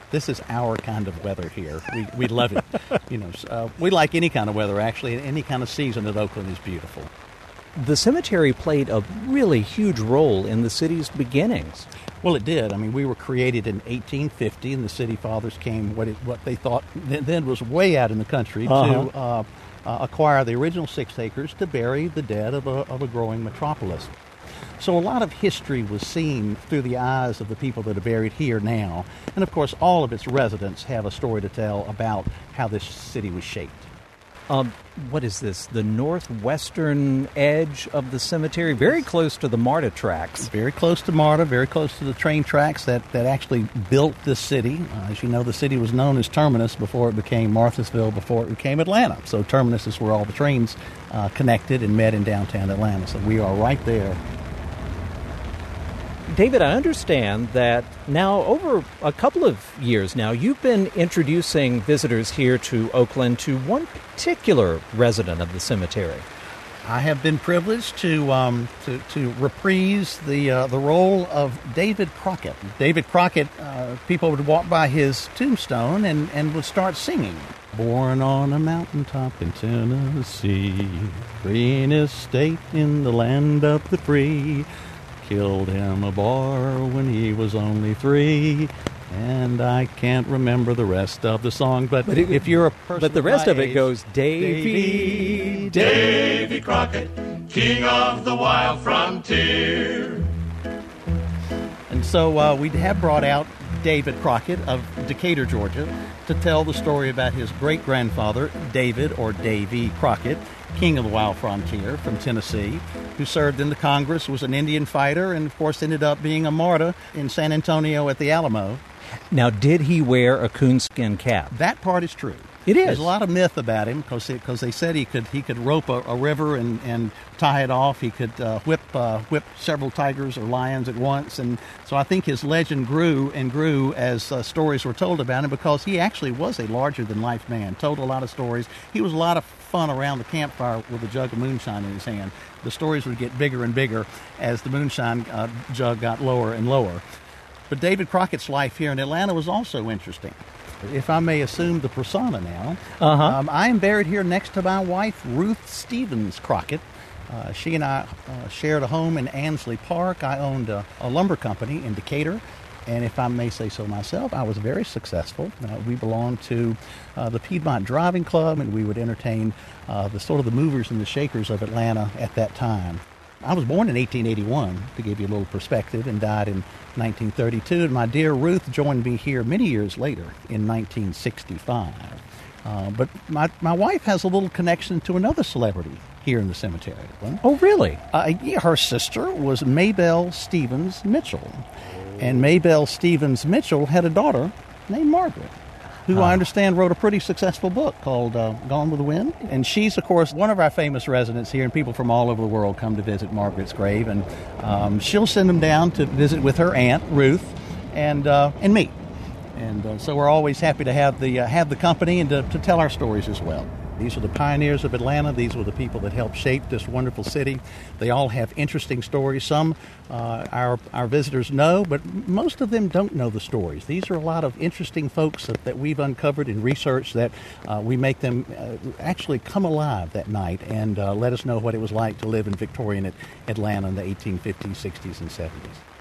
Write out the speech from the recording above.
This is our kind of weather here. We love it. We like any kind of weather, actually. Any kind of season at Oakland is beautiful. The cemetery played a really huge role in the city's beginnings. Well, it did. I mean, we were created in 1850, and the city fathers came what they thought then was way out in the country to acquire the original 6 acres to bury the dead of a growing metropolis. So a lot of history was seen through the eyes of the people that are buried here now. And, of course, all of its residents have a story to tell about how this city was shaped. What is this? The northwestern edge of the cemetery, very close to the MARTA tracks. Very close to MARTA, very close to the train tracks that actually built this city. As you know, the city was known as Terminus before it became Marthasville, before it became Atlanta. So Terminus is where all the trains connected and met in downtown Atlanta. So we are right there. David, I understand that now over a couple of years now, you've been introducing visitors here to Oakland to one particular resident of the cemetery. I have been privileged to reprise the role of David Crockett. David Crockett, people would walk by his tombstone and would start singing. Born on a mountaintop in Tennessee, greenest state in the land of the free. Killed him a bar when he was only 3, and I can't remember the rest of the song. But if you're a person, but the rest of it goes, Davy Crockett, king of the wild frontier. And so we have brought out David Crockett of Decatur, Georgia, to tell the story about his great-grandfather, David or Davy Crockett, king of the wild frontier from Tennessee, who served in the Congress, was an Indian fighter, and of course ended up being a martyr in San Antonio at the Alamo. Now, did he wear a coonskin cap? That part is true. It is. There's a lot of myth about him because they said he could rope a river and tie it off. He could whip several tigers or lions at once. And so I think his legend grew and grew as stories were told about him, because he actually was a larger-than-life man, told a lot of stories. He was a lot of fun around the campfire with a jug of moonshine in his hand. The stories would get bigger and bigger as the moonshine jug got lower and lower. But David Crockett's life here in Atlanta was also interesting. If I may assume the persona now, I am buried here next to my wife, Ruth Stevens Crockett. She and I shared a home in Ansley Park. I owned a lumber company in Decatur, and if I may say so myself, I was very successful. We belonged to the Piedmont Driving Club, and we would entertain the movers and the shakers of Atlanta at that time. I was born in 1881, to give you a little perspective, and died in 1932. And my dear Ruth joined me here many years later in 1965. But my wife has a little connection to another celebrity here in the cemetery. Oh, really? Yeah, her sister was Maybelle Stevens Mitchell. And Maybelle Stevens Mitchell had a daughter named Margaret, who I understand wrote a pretty successful book called Gone with the Wind. And she's, of course, one of our famous residents here, and people from all over the world come to visit Margaret's grave. And she'll send them down to visit with her aunt, Ruth, and me. And so we're always happy to have the company and to tell our stories as well. These are the pioneers of Atlanta. These were the people that helped shape this wonderful city. They all have interesting stories. Some our visitors know, but most of them don't know the stories. These are a lot of interesting folks that we've uncovered in research that we make them actually come alive that night and let us know what it was like to live in Victorian Atlanta in the 1850s, 60s, and 70s.